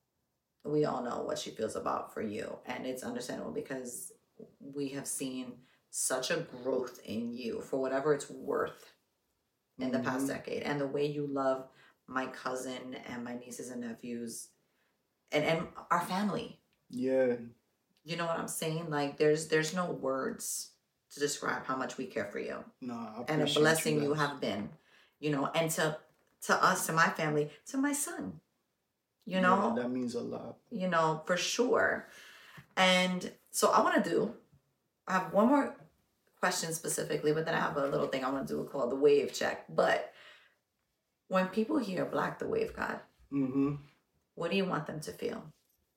we all know what she feels about For You. And it's understandable because we have seen such a growth in you for whatever it's worth in mm-hmm. the past decade. And the way you love my cousin and my nieces and nephews and, and our family. Yeah. You know what I'm saying? Like, there's there's no words to describe how much we care for you. No, I and a blessing you, you have been, you know, and to to us, to my family, to my son, you know? Yeah, that means a lot. You know, for sure. And so I want to do, I have one more question specifically, but then I have a little thing I want to do called the wave check. But when people hear Black the Wave God, mm-hmm. what do you want them to feel?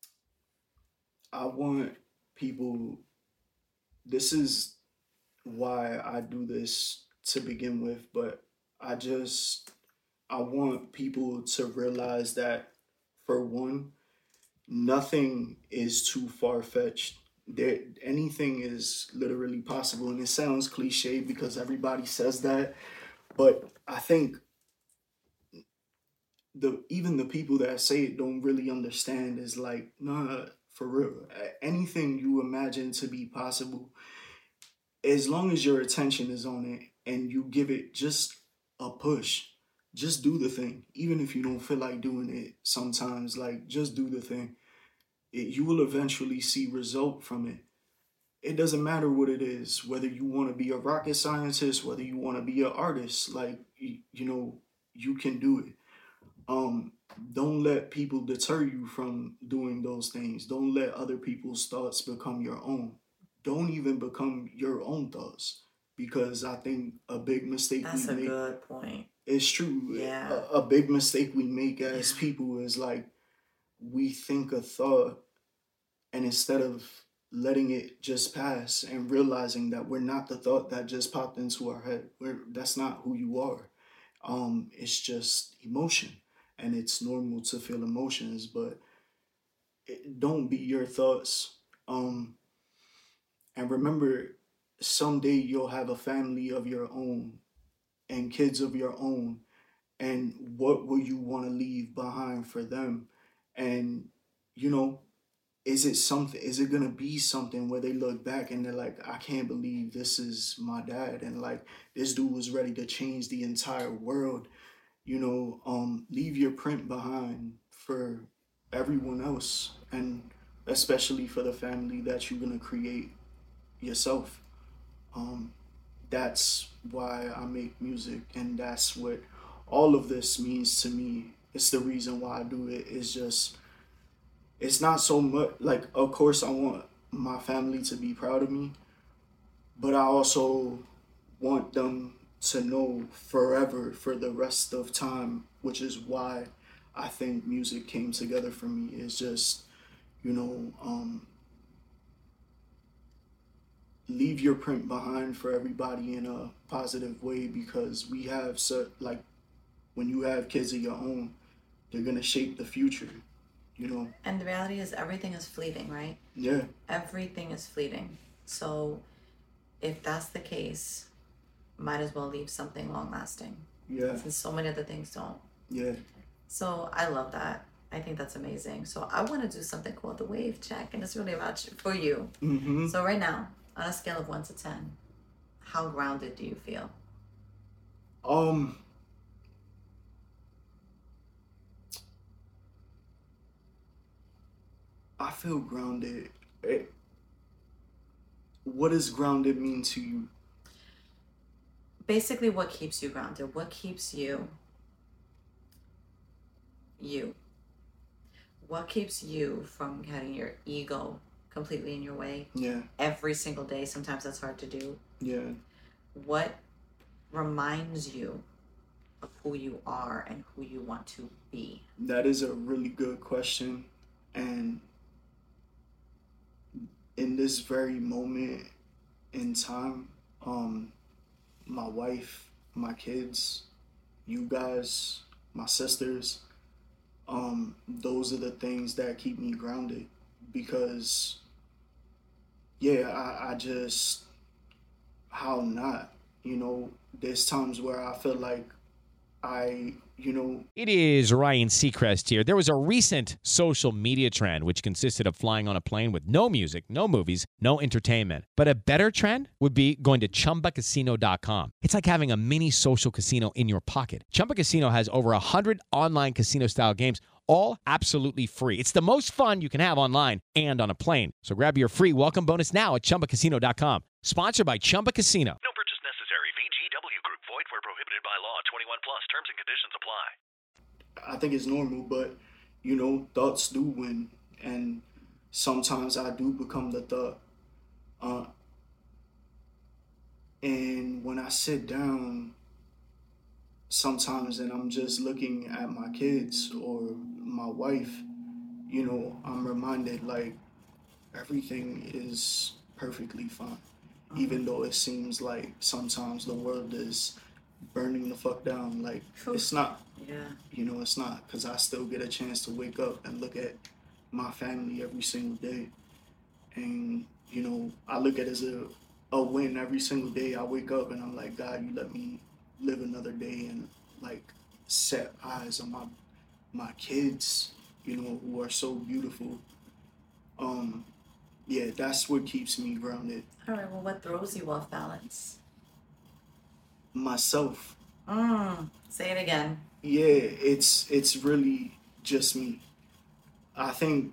I want people, this is why I do this to begin with, but I just, I want people to realize that, for one, nothing is too far-fetched. There, anything is literally possible, and it sounds cliche because everybody says that, but I think the even the people that say it don't really understand is like, nah, for real. Anything you imagine to be possible, as long as your attention is on it and you give it just a push, just do the thing. Even if you don't feel like doing it sometimes, like, just do the thing. It, you will eventually see result from it. It doesn't matter what it is, whether you want to be a rocket scientist, whether you want to be an artist, like, you, you know, you can do it. Um, don't let people deter you from doing those things. Don't let other people's thoughts become your own. Don't even become your own thoughts, because I think a big mistake That's we a make. good point. It's true. Yeah. A, a big mistake we make as Yeah. people is like, we think a thought, and instead of letting it just pass and realizing that we're not the thought that just popped into our head, we're, that's not who you are. Um, it's just emotion, and it's normal to feel emotions, but it, don't be your thoughts. Um, and remember, someday you'll have a family of your own and kids of your own, and what will you want to leave behind for them? And, you know, is it something, is it gonna be something where they look back and they're like, I can't believe this is my dad, and like, this dude was ready to change the entire world. You know, um, leave your print behind for everyone else, and especially for the family that you're gonna create yourself. Um, that's why I make music, and that's what all of this means to me. It's the reason why I do it. It's just, it's not so much like, of course I want my family to be proud of me, but I also want them to know forever, for the rest of time, which is why I think music came together for me. It's just, you know, um, leave your print behind for everybody in a positive way, because we have, so, like, when you have kids of your own, they're gonna shape the future, you know. And the reality is, everything is fleeting, right? Yeah. Everything is fleeting. So if that's the case, might as well leave something long lasting. Yeah. Since so many other things don't. Yeah. So I love that. I think that's amazing. So I want to do something called the wave check, and it's really about you, for you. Mm-hmm. So right now, on a scale of one to ten, how grounded do you feel? Um, I feel grounded. It, what does grounded mean to you? Basically, what keeps you grounded? What keeps you you? What keeps you from getting your ego completely in your way? Yeah. Every single day. Sometimes that's hard to do. Yeah. What reminds you of who you are and who you want to be? That is a really good question. And in this very moment in time, um, my wife, my kids, you guys, my sisters, um, those are the things that keep me grounded, because, yeah, I, I just, how not, you know, there's times where I feel like I, you know. It is Ryan Seacrest here. There was a recent social media trend which consisted of flying on a plane with no music, no movies, no entertainment. But a better trend would be going to Chumba Casino dot com. It's like having a mini social casino in your pocket. Chumba Casino has over one hundred online casino-style games, all absolutely free. It's the most fun you can have online and on a plane. So grab your free welcome bonus now at Chumba Casino dot com. Sponsored by Chumba Casino. No purchase necessary. V G W Group. Void where prohibited by law. twenty-one plus. Terms and conditions apply. I think it's normal, but, you know, thoughts do win. And sometimes I do become the thought. Uh, and when I sit down sometimes and I'm just looking at my kids or my wife, you know, I'm reminded, like, everything is perfectly fine. Even though it seems like sometimes the world is burning the fuck down. Like, it's not. Yeah. You know, it's not, because I still get a chance to wake up and look at my family every single day. And, you know, I look at it as a, a win every single day. I wake up and I'm like, God, you let me live another day and, like, set eyes on my my kids, you know, who are so beautiful. Um, yeah, that's what keeps me grounded. All right, well, what throws you off balance? Myself. Mm, say it again. Yeah, it's it's really just me. I think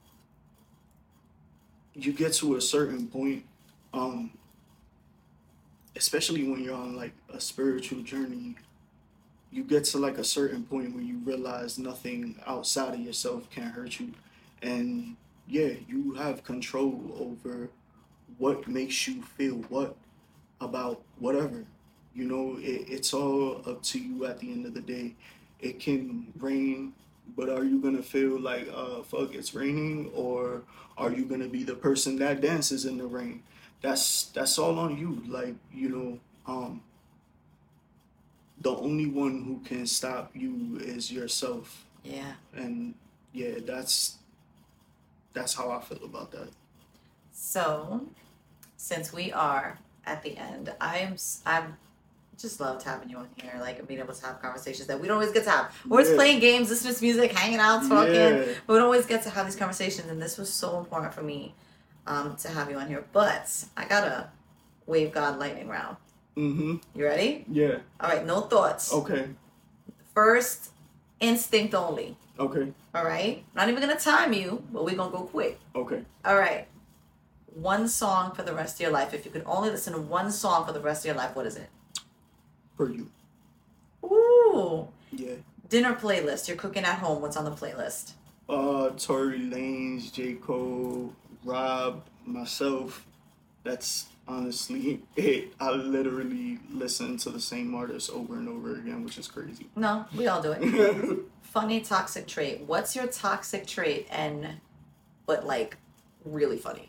you get to a certain point, um, especially when you're on like a spiritual journey, you get to like a certain point where you realize nothing outside of yourself can hurt you. And yeah, you have control over what makes you feel what about whatever. You know, it, it's all up to you at the end of the day. It can rain, but are you gonna feel like, uh, fuck, it's raining, or are you gonna be the person that dances in the rain? That's that's all on you. Like, you know, um, the only one who can stop you is yourself. Yeah. And yeah, that's that's how I feel about that. So, since we are at the end, I'm s- I'm just loved having you on here, like and being able to have conversations that we don't always get to have. We're just Yeah. playing games, listening to music, hanging out, talking, Yeah. but we don't always get to have these conversations. And this was so important for me um, to have you on here. But I got a Wave God lightning round. Mm-hmm. You ready? Yeah. All right, no thoughts. Okay. First, instinct only. Okay. All right? Not even gonna time you, but we're gonna go quick. Okay. All right. One song for the rest of your life. If you could only listen to one song for the rest of your life, what is it? For you. Ooh. Yeah. Dinner playlist. You're cooking at home. What's on the playlist? Uh, Tory Lanez, J. Cole, Rob, myself. That's honestly it. I literally listen to the same artist over and over again, which is crazy. No, we all do it. Funny toxic trait. What's your toxic trait and, but like, really funny?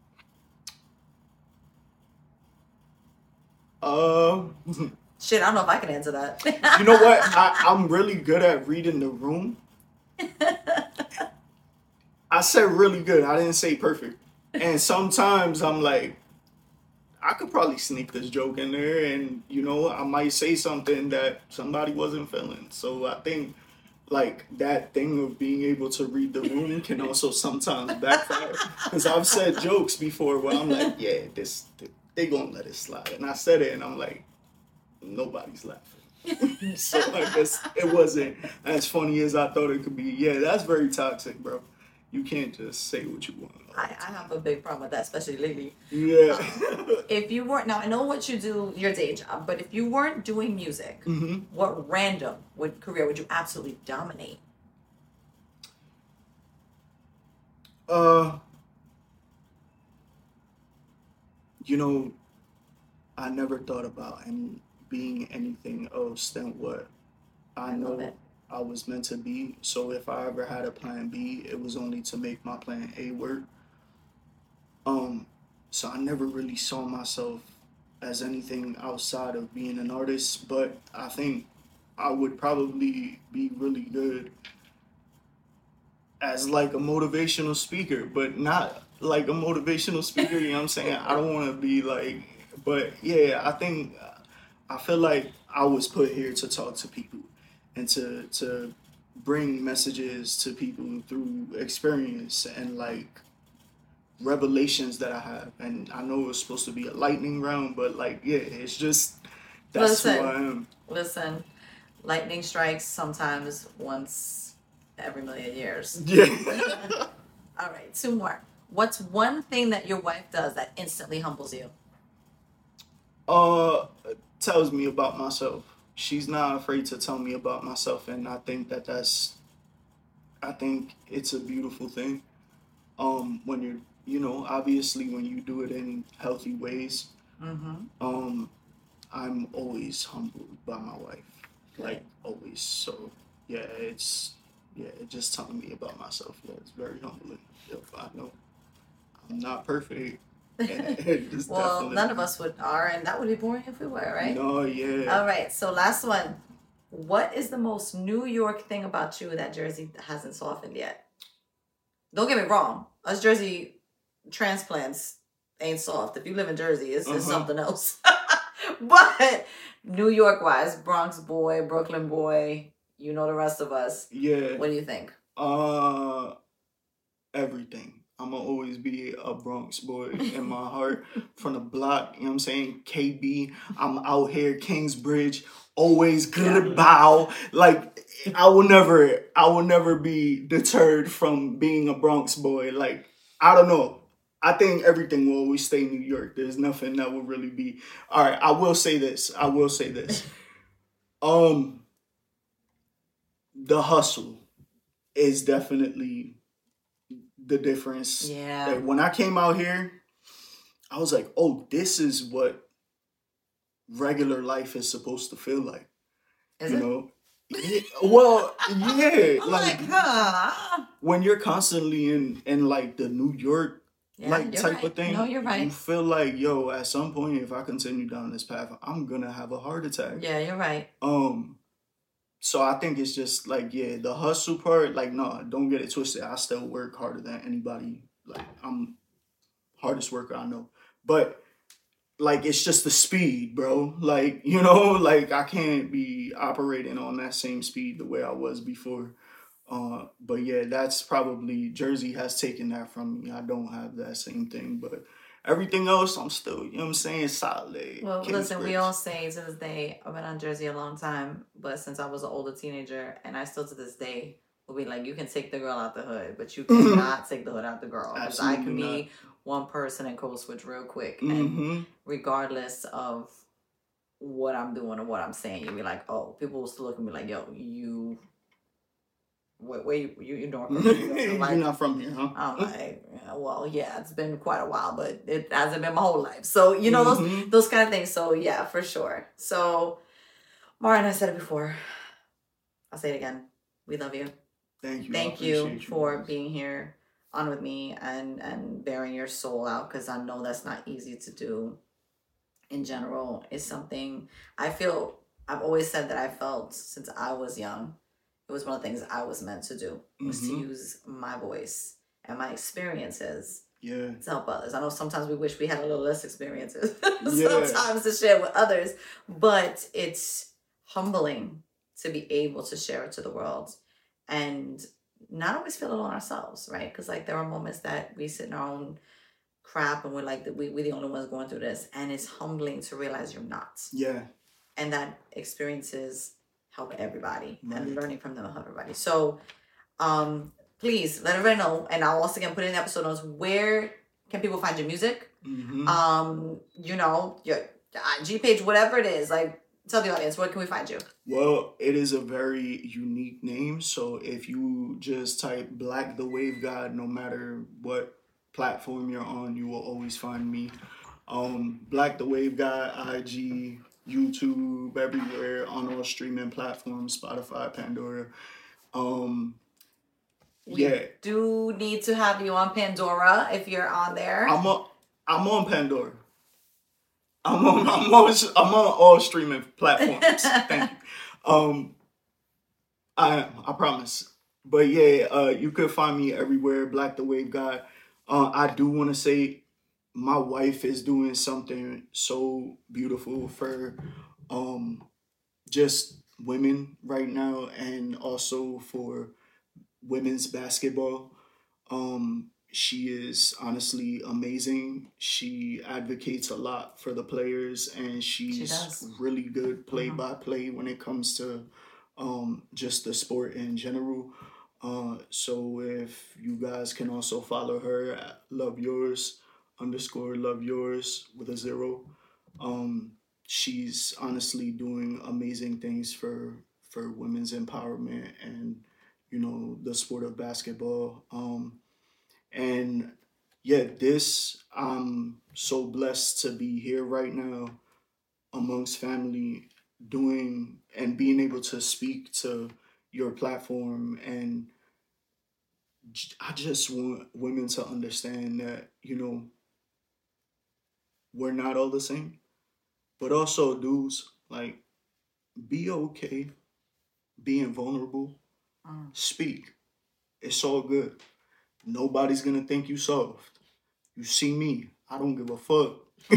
Uh, Shit, I don't know if I can answer that. you know what? I, I'm really good at reading the room. I said really good. I didn't say perfect. And sometimes I'm like, I could probably sneak this joke in there, and you know, I might say something that somebody wasn't feeling. So I think like that thing of being able to read the room can also sometimes backfire. Because I've said jokes before where I'm like, yeah, this they gonna let it slide, and I said it, and I'm like, nobody's laughing. So I guess it wasn't as funny as I thought it could be. Yeah, that's very toxic, bro. You can't just say what you want. I, I have a big problem with that, especially lately. Yeah. Um, if you weren't, now I know what you do, your day job, but if you weren't doing music, Mm-hmm. what random would career would you absolutely dominate? Uh, you know, I never thought about any being anything else than what I, I love know it. I was meant to be. So if I ever had a plan B, it was only to make my plan A work. Um, so I never really saw myself as anything outside of being an artist, but I think I would probably be really good as like a motivational speaker, but not like a motivational speaker, you know what I'm saying? I don't want to be like, but yeah, I think, I feel like I was put here to talk to people and to, to bring messages to people through experience and like revelations that I have. And I know it's supposed to be a lightning round, but like, yeah, it's just, that's listen, who I am. Listen, lightning strikes sometimes once every million years. Yeah. All right, two more. What's one thing that your wife does that instantly humbles you? Uh, tells me about myself. She's not afraid to tell me about myself, and I think that that's, I think it's a beautiful thing. Um, when you're, you know, obviously when you do it in healthy ways. Mm-hmm. Um, I'm always humbled by my wife, like always. So yeah, it's yeah, it just telling me about myself. Yeah, it's very humbling. If I know I'm not perfect. It's Well, definitely- none of us would are, and that would be boring if we were, right? No, yeah. All right, so last one. What is the most New York thing about you that Jersey hasn't softened yet? don't get me wrong, us Jersey transplants ain't soft. If you live in Jersey, it's, uh-huh. it's something else. But New York wise, Bronx boy, Brooklyn boy, you know the rest of us. Yeah. What do you think? Uh, everything. I'm going to always be a Bronx boy in my heart. From the block, you know what I'm saying? K B, I'm out here, Kingsbridge, always good bow. Like, I will never, I will never be deterred from being a Bronx boy. Like, I don't know. I think everything will always stay New York. There's nothing that will really be. All right, I will say this. I will say this. Um, the hustle is definitely the difference. Yeah. Like, when I came out here, I was like, oh, this is what regular life is supposed to feel like. Is you it? know? Yeah, well, yeah. I'm like, like, huh? When you're constantly in, in like the New York Yeah, like you're type right. of thing, No, you're right. you feel like, yo, at some point, if I continue down this path, I'm gonna have a heart attack. Yeah, you're right. Um, so I think it's just like, yeah, the hustle part, like, no, don't get it twisted. I still work harder than anybody. Like, I'm hardest worker I know. But like, it's just the speed, bro. Like, you know, like I can't be operating on that same speed the way I was before. Uh, but yeah, that's probably, Jersey has taken that from me. I don't have that same thing, but everything else, I'm still, you know what I'm saying, solid. Well, Kingsbridge. listen, we all say to this day, I've been on Jersey a long time, but since I was an older teenager, and I still to this day will be like, you can take the girl out the hood, but you cannot take the hood out the girl. Because I can be one person and code switch real quick. Mm-hmm. And regardless of what I'm doing or what I'm saying, you'll be like, oh, people will still look at me like, yo, you... Wait, wait, you you don't You're not from here, huh? I'm like, yeah, well, yeah, it's been quite a while, but it hasn't been my whole life. So, you know, Mm-hmm. those those kind of things. So, yeah, for sure. So, Martin, I said it before. I'll say it again. We love you. Thank you. I Thank you appreciate you, for guys. being here on with me and, and bearing your soul out, because I know that's not easy to do in general. It's something I feel, I've always said that I felt since I was young. It was one of the things I was meant to do, was Mm-hmm. to use my voice and my experiences Yeah. to help others. I know sometimes we wish we had a little less experiences Yeah. sometimes to share with others, but it's humbling to be able to share it to the world and not always feel alone ourselves, right? Because like there are moments that we sit in our own crap and we're like, we, we're the only ones going through this. And it's humbling to realize you're not. Yeah. And that experiences help everybody, Right. and learning from them will help everybody. So um, please let everybody know. And I'll also again put in the episode notes, where can people find your music? Mm-hmm. Um, you know, your I G page, whatever it is. Like, tell the audience, where can we find you? Well, it is a very unique name. So if you just type Black the Wave God, no matter what platform you're on, you will always find me. Um, Black the Wave God, I G, YouTube, everywhere, on all streaming platforms, Spotify, Pandora. Um, We yeah, do need to have you on Pandora if you're on there. I'm on. I'm on Pandora. I'm on. I'm on. I'm on all streaming platforms. Thank you. Um, I am. I promise. But yeah, uh, you can find me everywhere. Black the Wave God. Uh, I do want to say, my wife is doing something so beautiful for, um, just women right now, and also for women's basketball. Um, she is honestly amazing. She advocates a lot for the players, and she's does. really good play-by-play when it comes to um, just the sport in general. Uh, so if you guys can also follow her at Love Yours underscore Love Yours with a zero. Um, she's honestly doing amazing things for for women's empowerment and, you know, the sport of basketball. Um, and yeah, this, I'm so blessed to be here right now amongst family, doing and being able to speak to your platform. And j- I just want women to understand that, you know, we're not all the same, but also dudes, like, be okay being vulnerable. Mm. Speak. It's all good. Nobody's gonna think you soft. You see me, I don't give a fuck.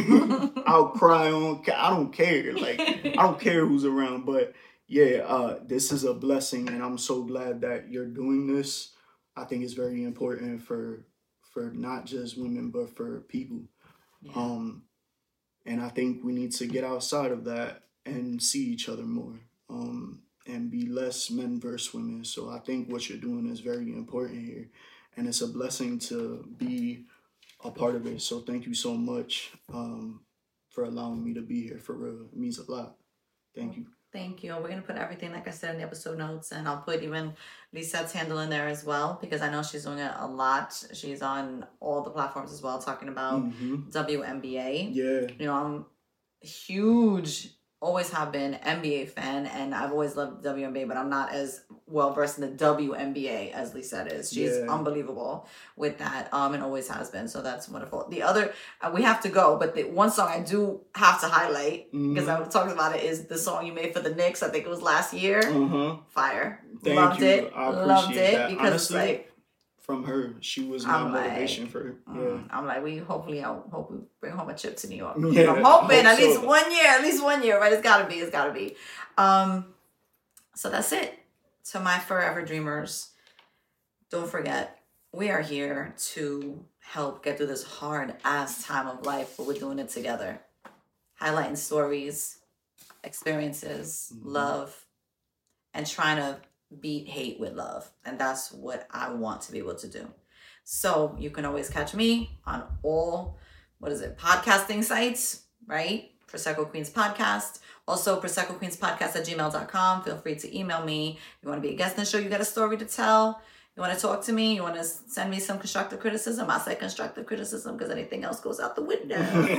I'll cry on, I don't care. Like, I don't care who's around. But yeah, uh, this is a blessing, and I'm so glad that you're doing this. I think it's very important for for not just women, but for people. Yeah. Um, and I think we need to get outside of that and see each other more, um, and be less men versus women. So I think what you're doing is very important here, and it's a blessing to be a part of it. So thank you so much um, for allowing me to be here. For real, it means a lot. Thank you. Thank you. We're going to put everything, like I said, in the episode notes, and I'll put even Lisette's handle in there as well, because I know she's doing it a lot. She's on all the platforms as well, talking about mm-hmm. W N B A. Yeah. You know, I'm a huge, always have been N B A fan, and I've always loved W N B A, but I'm not as well versed in the W N B A as Lisette is. She's yeah. unbelievable with that, um, and always has been. So that's wonderful. The other, uh, we have to go, but the one song I do have to highlight, because mm-hmm. I talked about it, is the song you made for the Knicks. I think it was last year. Mm-hmm. Fire. Thank Loved you. it. I Loved it that. because Honestly, it's like, from her, she was my I'm motivation like, for her. Yeah. Mm, I'm like, we hopefully, I hope we bring home a chip to New York. Yeah, I'm hoping hope at least so. one year, at least one year, right? It's gotta be, it's gotta be. Um, so that's it. To my forever dreamers, don't forget, we are here to help get through this hard ass time of life, but we're doing it together. Highlighting stories, experiences, mm-hmm. love, and trying to beat hate with love. And that's what I want to be able to do. So you can always catch me on all, what is it, podcasting sites, right? Prosecco Queens Podcast. Also, Prosecco Queens Podcast at gmail dot com. Feel free to email me. You want to be a guest in the show, you got a story to tell, you want to talk to me, you want to send me some constructive criticism. I say constructive criticism because anything else goes out the window.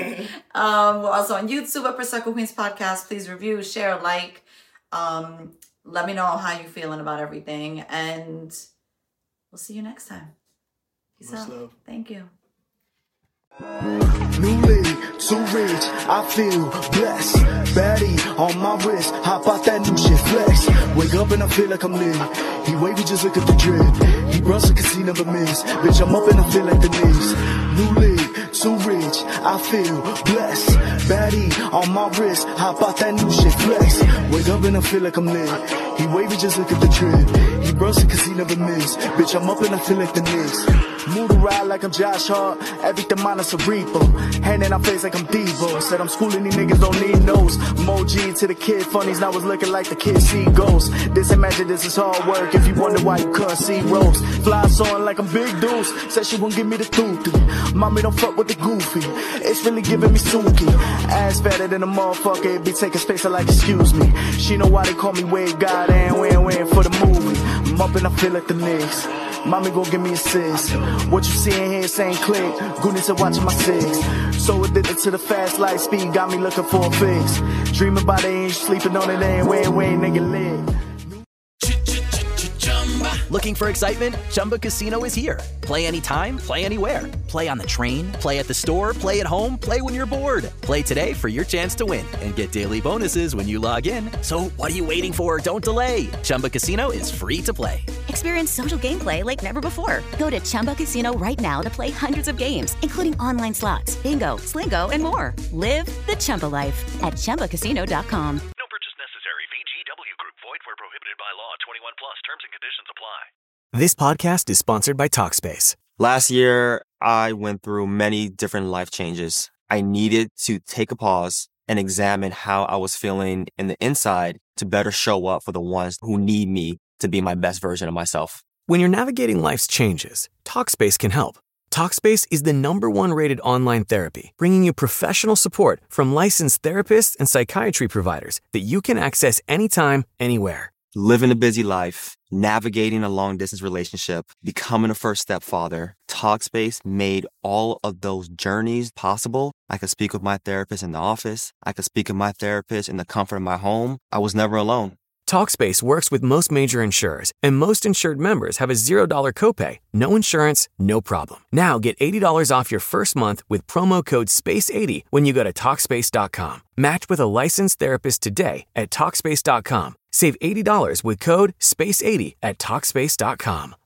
um, we're also on YouTube at Prosecco Queens Podcast. Please review, share, like. Um, let me know how you're feeling about everything. And we'll see you next time. Peace Much out. love. Thank you. New league, too rich, I feel blessed. Baddie on my wrist, hop out that new shit flex. Wake up and I feel like I'm lit. He wavy, just look at the drip. He runs cause he never miss. Bitch, I'm up and I feel like the Knicks. New league, too rich, I feel blessed. Baddie on my wrist, hop out that new shit flex. Wake up and I feel like I'm lit. He wavy, just look at the drip. He runs cause he never miss. Bitch, I'm up and I feel like the Knicks. Move to ride like I'm Josh Hart, everything minus a repo. Hand in our face like I'm Devo. Said I'm schooling these niggas, don't need nose. Mo G to the kid funnies, now it's looking like the kid see ghosts. This imagine this is hard work, if you wonder why you couldn't see ropes. Fly on like I'm Big Deuce, said she won't give me the toothie. Mommy don't fuck with the goofy, it's really giving me Suki. Ass fatter than a motherfucker, it be taking space, I like excuse me. She know why they call me Wade God, and win win for the movie. I'm up and I feel like the Knicks. Mommy gon' give me a sis. What you seeing here saying click. Goonies are watching my six. So addicted to the fast light speed, got me looking for a fix. Dreaming about it, ain't sleeping on it, ain't waiting, waiting, nigga lit. Looking for excitement? Chumba Casino is here. Play anytime, play anywhere. Play on the train, play at the store, play at home, play when you're bored. Play today for your chance to win and get daily bonuses when you log in. So what are you waiting for? Don't delay. Chumba Casino is free to play. Experience social gameplay like never before. Go to Chumba Casino right now to play hundreds of games, including online slots, bingo, Slingo, and more. Live the Chumba life at chumba casino dot com. No purchase necessary. V G W Group. Void where prohibited by law. twenty-one plus. Terms and conditions apply. This podcast is sponsored by Talkspace. Last year, I went through many different life changes. I needed to take a pause and examine how I was feeling in the inside to better show up for the ones who need me to be my best version of myself. When you're navigating life's changes, Talkspace can help. Talkspace is the number one rated online therapy, bringing you professional support from licensed therapists and psychiatry providers that you can access anytime, anywhere. Living a busy life, navigating a long-distance relationship, becoming a first-step father, Talkspace made all of those journeys possible. I could speak with my therapist in the office. I could speak with my therapist in the comfort of my home. I was never alone. Talkspace works with most major insurers, and most insured members have a zero dollars copay. No insurance, no problem. Now get eighty dollars off your first month with promo code space eighty when you go to Talkspace dot com. Match with a licensed therapist today at Talkspace dot com. Save eighty dollars with code space eighty at Talkspace dot com.